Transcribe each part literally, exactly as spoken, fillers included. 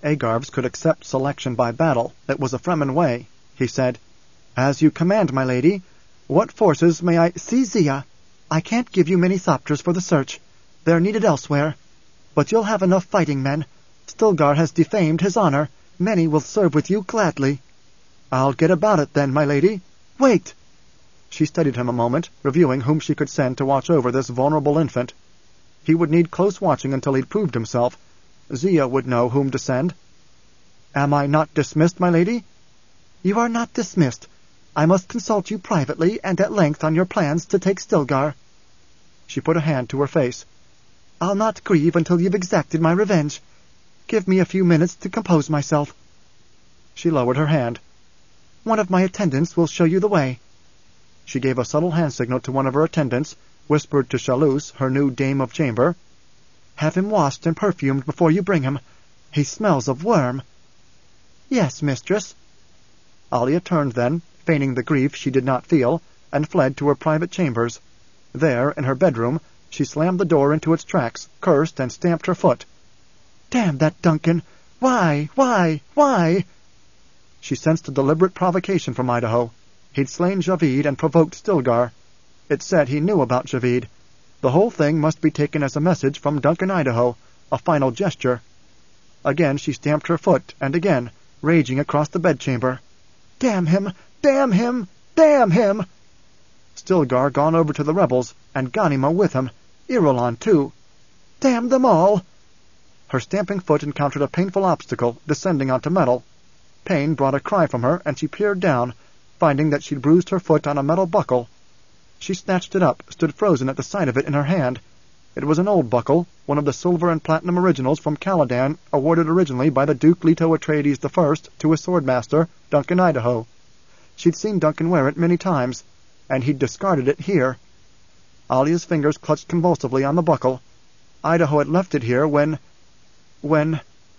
Agarves could accept selection by battle. It was a Fremen way. He said, "As you command, my lady. What forces may I—" "See, Zia, I can't give you many thopters for the search. They're needed elsewhere. But you'll have enough fighting men. Stilgar has defamed his honor. Many will serve with you gladly." "I'll get about it then, my lady." "Wait!" She studied him a moment, reviewing whom she could send to watch over this vulnerable infant. He would need close watching until he'd proved himself. Zia would know whom to send. "Am I not dismissed, my lady?" "You are not dismissed. I must consult you privately and at length on your plans to take Stilgar." She put a hand to her face. "I'll not grieve until you've exacted my revenge. Give me a few minutes to compose myself." She lowered her hand. "One of my attendants will show you the way." She gave a subtle hand signal to one of her attendants, whispered to Shalouse, her new dame of chamber, "Have him washed and perfumed before you bring him. He smells of worm." "Yes, mistress." Alia turned then, feigning the grief she did not feel, and fled to her private chambers. There, in her bedroom, she slammed the door into its tracks, cursed, and stamped her foot. "Damn that Duncan! Why, why, why?" She sensed a deliberate provocation from Idaho. He'd slain Javid and provoked Stilgar. It said he knew about Javid. The whole thing must be taken as a message from Duncan Idaho, a final gesture. Again she stamped her foot, and again, raging across the bedchamber. "Damn him! Damn him! Damn him!" Stilgar gone over to the rebels, and Ghanima with him. Irulan, too. "Damn them all!" Her stamping foot encountered a painful obstacle, descending onto metal. Pain brought a cry from her, and she peered down, finding that she'd bruised her foot on a metal buckle. She snatched it up, stood frozen at the sight of it in her hand. It was an old buckle, one of the silver and platinum originals from Caladan, awarded originally by the Duke Leto Atreides the First to his swordmaster, Duncan Idaho. She'd seen Duncan wear it many times, and he'd discarded it here. Alia's fingers clutched convulsively on the buckle. Idaho had left it here when... when...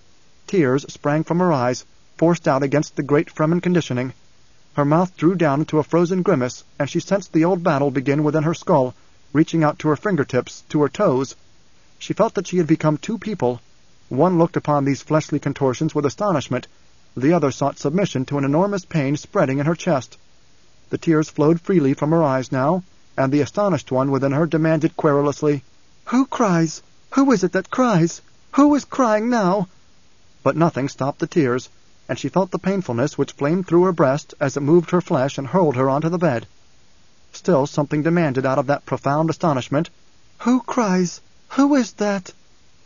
Tears sprang from her eyes, forced out against the great Fremen conditioning. Her mouth drew down into a frozen grimace, and she sensed the old battle begin within her skull, reaching out to her fingertips, to her toes. She felt that she had become two people. One looked upon these fleshly contortions with astonishment. The other sought submission to an enormous pain spreading in her chest. The tears flowed freely from her eyes now, and the astonished one within her demanded querulously, "Who cries? Who is it that cries? Who is crying now?" But nothing stopped the tears, and she felt the painfulness which flamed through her breast as it moved her flesh and hurled her onto the bed. Still something demanded out of that profound astonishment, "Who cries? Who is that?"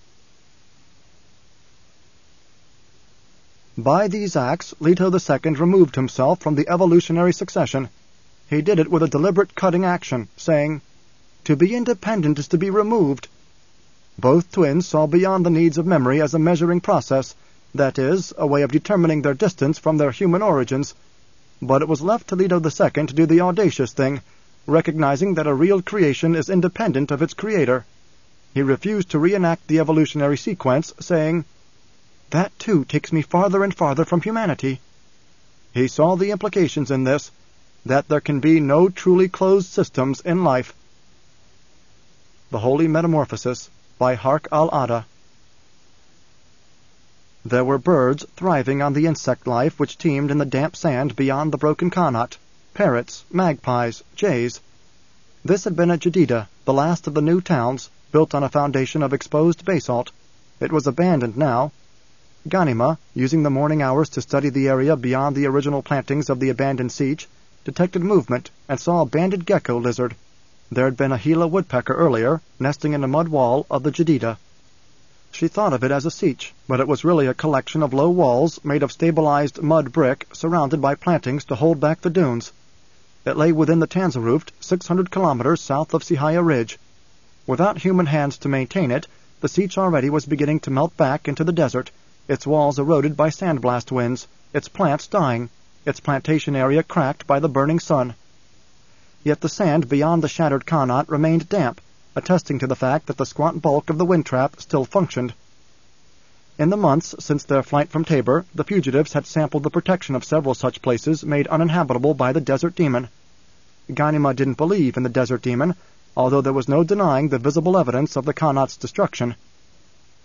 By these acts, Leto the Second removed himself from the evolutionary succession. He did it with a deliberate cutting action, saying, "To be independent is to be removed." Both twins saw beyond the needs of memory as a measuring process, that is, a way of determining their distance from their human origins. But it was left to Leto the Second to do the audacious thing, recognizing that a real creation is independent of its creator. He refused to reenact the evolutionary sequence, saying, "That too takes me farther and farther from humanity." He saw the implications in this, that there can be no truly closed systems in life. The Holy Metamorphosis by Hark al-Ada. There were birds thriving on the insect life which teemed in the damp sand beyond the broken Khanat, parrots, magpies, jays. This had been at Jadida, the last of the new towns, built on a foundation of exposed basalt. It was abandoned now. Ghanima, using the morning hours to study the area beyond the original plantings of the abandoned siege, detected movement and saw a banded gecko lizard. There had been a Gila woodpecker earlier, nesting in a mud wall of the Jadida. She thought of it as a siege, but it was really a collection of low walls made of stabilized mud brick surrounded by plantings to hold back the dunes. It lay within the Tanzaruft, six hundred kilometers south of Sihaya Ridge. Without human hands to maintain it, the siege already was beginning to melt back into the desert, its walls eroded by sandblast winds, its plants dying, its plantation area cracked by the burning sun. Yet the sand beyond the shattered Khanat remained damp, attesting to the fact that the squat bulk of the wind trap still functioned. In the months since their flight from Tabor, the fugitives had sampled the protection of several such places made uninhabitable by the Desert Demon. Ghanima didn't believe in the Desert Demon, although there was no denying the visible evidence of the Khanat's destruction.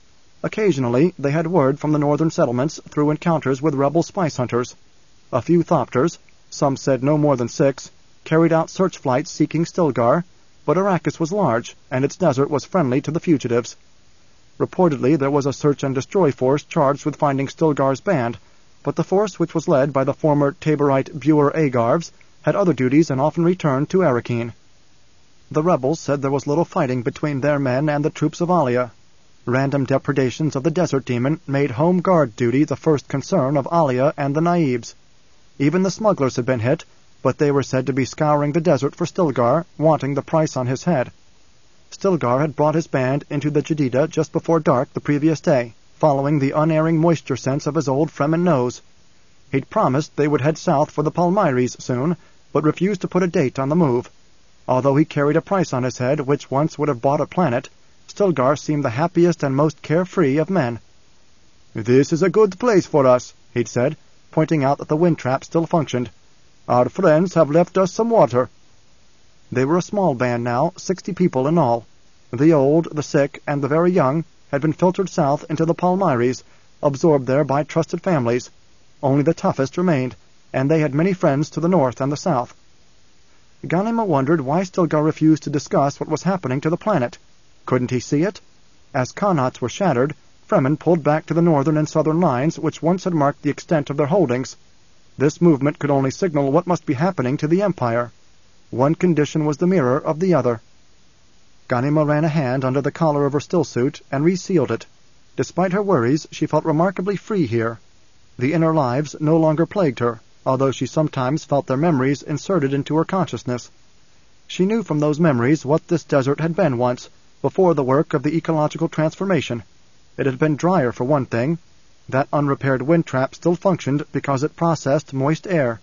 Occasionally they had word from the northern settlements through encounters with rebel spice hunters. A few thopters, some said no more than six, carried out search flights seeking Stilgar, but Arrakis was large, and its desert was friendly to the fugitives. Reportedly there was a search-and-destroy force charged with finding Stilgar's band, but the force, which was led by the former Taborite Buer Agarvs, had other duties and often returned to Arrakeen. The rebels said there was little fighting between their men and the troops of Alia. Random depredations of the Desert Demon made home guard duty the first concern of Alia and the Naibs. Even the smugglers had been hit, but they were said to be scouring the desert for Stilgar, wanting the price on his head. Stilgar had brought his band into the Jadida just before dark the previous day, following the unerring moisture sense of his old Fremen nose. He'd promised they would head south for the Palmyres soon, but refused to put a date on the move. Although he carried a price on his head which once would have bought a planet, Stilgar seemed the happiest and most carefree of men. "This is a good place for us," he'd said, pointing out that the wind trap still functioned. "Our friends have left us some water." They were a small band now, sixty people in all. The old, the sick, and the very young had been filtered south into the Palmyres, absorbed there by trusted families. Only the toughest remained, and they had many friends to the north and the south. Ghanima wondered why Stilgar refused to discuss what was happening to the planet. Couldn't he see it? As Connaughts were shattered, Fremen pulled back to the northern and southern lines which once had marked the extent of their holdings. This movement could only signal what must be happening to the Empire. One condition was the mirror of the other. Ghanima ran a hand under the collar of her stillsuit and resealed it. Despite her worries, she felt remarkably free here. The inner lives no longer plagued her, although she sometimes felt their memories inserted into her consciousness. She knew from those memories what this desert had been once, before the work of the ecological transformation. It had been drier, for one thing. That unrepaired wind trap still functioned because it processed moist air.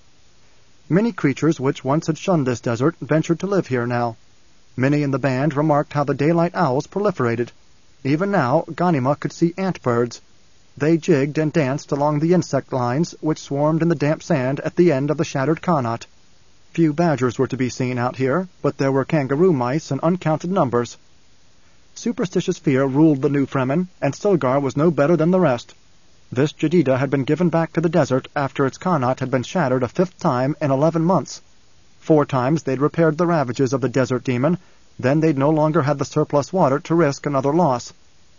Many creatures which once had shunned this desert ventured to live here now. Many in the band remarked how the daylight owls proliferated. Even now, Ghanima could see ant-birds. They jigged and danced along the insect lines which swarmed in the damp sand at the end of the shattered Connaught. Few badgers were to be seen out here, but there were kangaroo mice in uncounted numbers. Superstitious fear ruled the new Fremen, and Stilgar was no better than the rest. This Jadida had been given back to the desert after its Connaught had been shattered a fifth time in eleven months. Four times they'd repaired the ravages of the Desert Demon, then they'd no longer had the surplus water to risk another loss.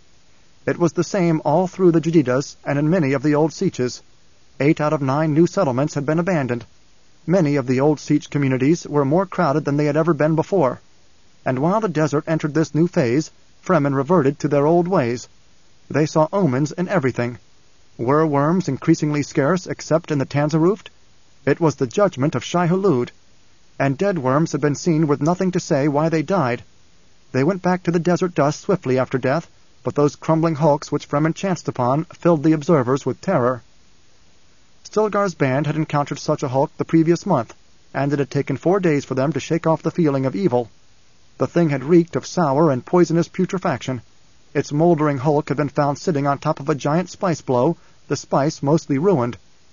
It was the same all through the Jadidas and in many of the old Sietches. Eight out of nine new settlements had been abandoned. Many of the old Sietch communities were more crowded than they had ever been before. And while the desert entered this new phase, Fremen reverted to their old ways. They saw omens in everything. Were worms increasingly scarce except in the Tanzaruft? It was the judgment of Shai-Hulud. And dead worms had been seen with nothing to say why they died. They went back to the desert dust swiftly after death, but those crumbling hulks which Fremen chanced upon filled the observers with terror. Stilgar's band had encountered such a hulk the previous month, and it had taken four days for them to shake off the feeling of evil. The thing had reeked of sour and poisonous putrefaction. Its moldering hulk had been found sitting on top of a giant spice blow, the spice mostly ruined.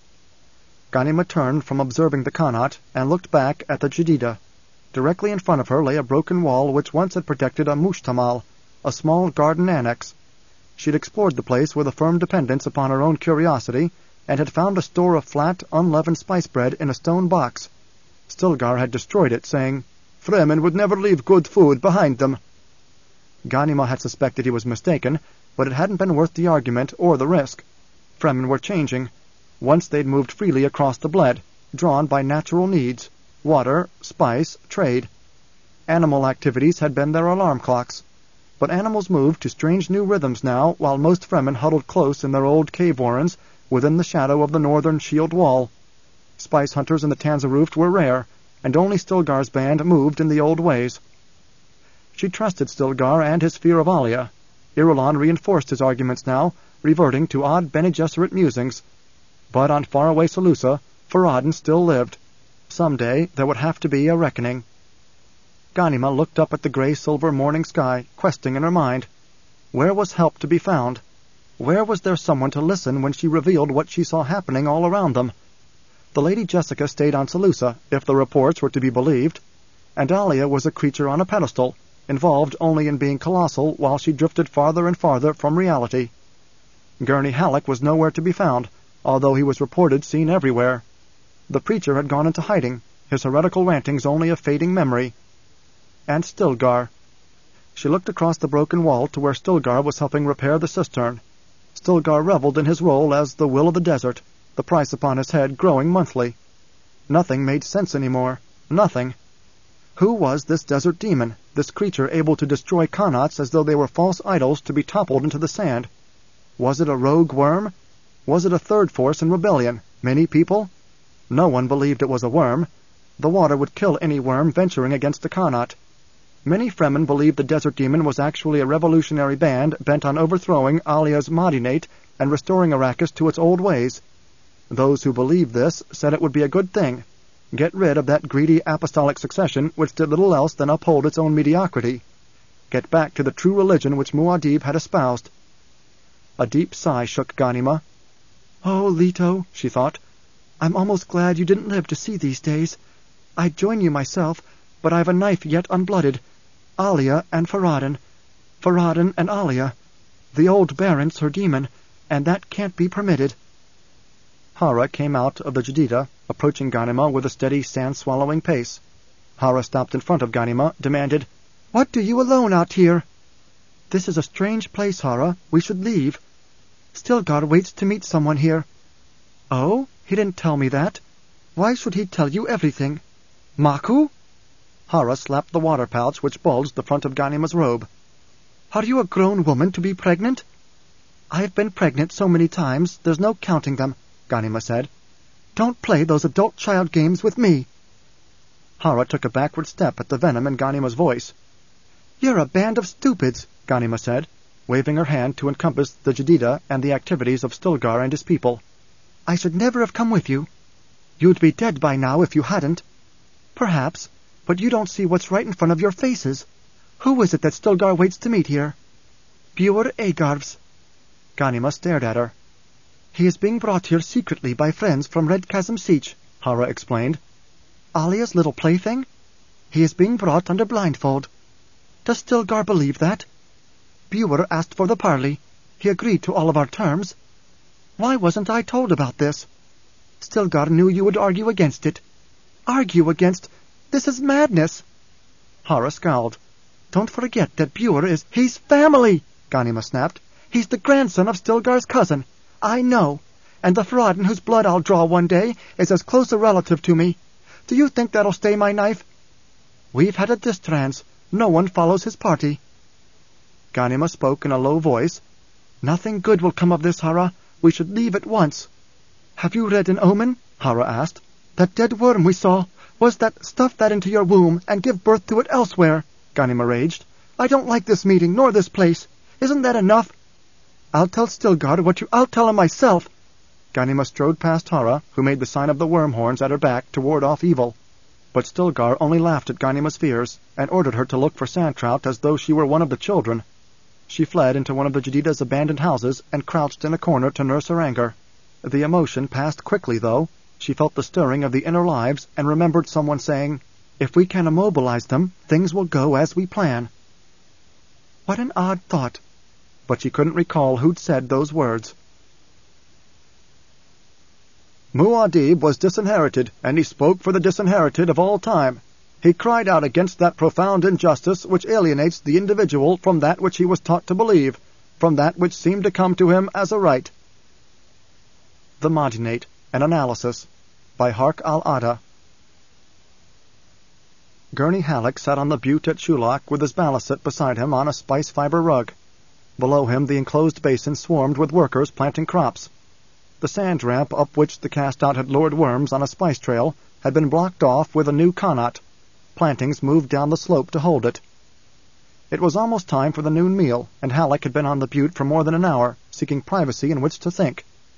Ghanima turned from observing the Connaught and looked back at the Jadida. Directly in front of her lay a broken wall which once had protected a mushtamal, a small garden annex. She had explored the place with a firm dependence upon her own curiosity, and had found a store of flat, unleavened spice bread in a stone box. Stilgar had destroyed it, saying, "Fremen would never leave good food behind them." Ghanima had suspected he was mistaken, but it hadn't been worth the argument or the risk. Fremen were changing. Once they'd moved freely across the bled, drawn by natural needs, water, spice, trade. Animal activities had been their alarm clocks. But animals moved to strange new rhythms now, while most Fremen huddled close in their old cave warrens within the shadow of the northern shield wall. Spice hunters in the Tanzaruft were rare, and only Stilgar's band moved in the old ways. She trusted Stilgar and his fear of Alia. Irulan reinforced his arguments now, reverting to odd Bene Gesserit musings. But on faraway Salusa, Farad'n still lived. Some day there would have to be a reckoning. Ghanima looked up at the gray-silver morning sky, questing in her mind. Where was help to be found? Where was there someone to listen when she revealed what she saw happening all around them? The Lady Jessica stayed on Salusa, if the reports were to be believed, and Alia was a creature on a pedestal, involved only in being colossal while she drifted farther and farther from reality. Gurney Halleck was nowhere to be found, although he was reported seen everywhere. The preacher had gone into hiding, his heretical rantings only a fading memory. And Stilgar. She looked across the broken wall to where Stilgar was helping repair the cistern. Stilgar reveled in his role as the will of the desert, the price upon his head growing monthly. Nothing made sense anymore. Nothing. Who was this desert demon, this creature able to destroy Connaughts as though they were false idols to be toppled into the sand? Was it a rogue worm? Was it a third force in rebellion? Many people? No one believed it was a worm. The water would kill any worm venturing against a Connaught. Many Fremen believed the desert demon was actually a revolutionary band bent on overthrowing Alia's Madinate and restoring Arrakis to its old ways. Those who believed this said it would be a good thing. Get rid of that greedy apostolic succession which did little else than uphold its own mediocrity. Get back to the true religion which Muad'Dib had espoused. A deep sigh shook Ghanima. "Oh, Leto," she thought, "I'm almost glad you didn't live to see these days. I'd join you myself, but I've a knife yet unblooded. Alia and Farad'n. Farad'n and Alia. The old Baron's her demon, and that can't be permitted." Hara came out of the Jadida, approaching Ghanima with a steady, sand-swallowing pace. Hara stopped in front of Ghanima, demanded, "What do you alone out here?" "This is a strange place, Hara. We should leave. Stilgar waits to meet someone here." "Oh? He didn't tell me that. Why should he tell you everything? Maku?" Hara slapped the water pouch which bulged the front of Ghanima's robe. "Are you a grown woman to be pregnant?" "I've been pregnant so many times, there's no counting them," Ghanima said. "Don't play those adult-child games with me." Hara took a backward step at the venom in Ghanima's voice. "You're a band of stupids," Ghanima said, waving her hand to encompass the Jadida and the activities of Stilgar and his people. "I should never have come with you. You'd be dead by now if you hadn't. Perhaps, but you don't see what's right in front of your faces. Who is it that Stilgar waits to meet here?" "Bur Agarvs." Ghanima stared at her. "He is being brought here secretly by friends from Red Chasm Siege," Hara explained. "Alia's little plaything? He is being brought under blindfold. Does Stilgar believe that? Bur asked for the parley. He agreed to all of our terms. Why wasn't I told about this? Stilgar knew you would argue against it. Argue against? This is madness." Hara scowled. "Don't forget that Bur is—" "He's family!" Ghanima snapped. "He's the grandson of Stilgar's cousin. I know. And the Farad'n whose blood I'll draw one day is as close a relative to me. Do you think that'll stay my knife? We've had a distrans. No one follows his party." Ghanima spoke in a low voice. "Nothing good will come of this, Hara. We should leave at once." "Have you read an omen?" Hara asked. "That dead worm we saw. Was that stuff that into your womb and give birth to it elsewhere?" Ghanima raged. "I don't like this meeting, nor this place. Isn't that enough?" "I'll tell Stilgar what you—" "I'll tell him myself." Ghanima strode past Hara, who made the sign of the worm horns at her back to ward off evil. But Stilgar only laughed at Ghanima's fears, and ordered her to look for sand trout as though she were one of the children. She fled into one of the Jadida's abandoned houses and crouched in a corner to nurse her anger. The emotion passed quickly, though. She felt the stirring of the inner lives and remembered someone saying, "If we can immobilize them, things will go as we plan." What an odd thought. But she couldn't recall who'd said those words. Muad'Dib was disinherited, and he spoke for the disinherited of all time. He cried out against that profound injustice which alienates the individual from that which he was taught to believe, from that which seemed to come to him as a right. The Madinate, an Analysis, by Hark al-Ada. Gurney Halleck sat on the butte at Shulak with his balisset beside him on a spice-fiber rug. Below him the enclosed basin swarmed with workers planting crops. The sand ramp up which the cast-out had lured worms on a spice trail had been blocked off with a new connaught. Plantings moved down the slope to hold it. It was almost time for the noon meal, and Halleck had been on the butte for more than an hour, seeking privacy in which to think.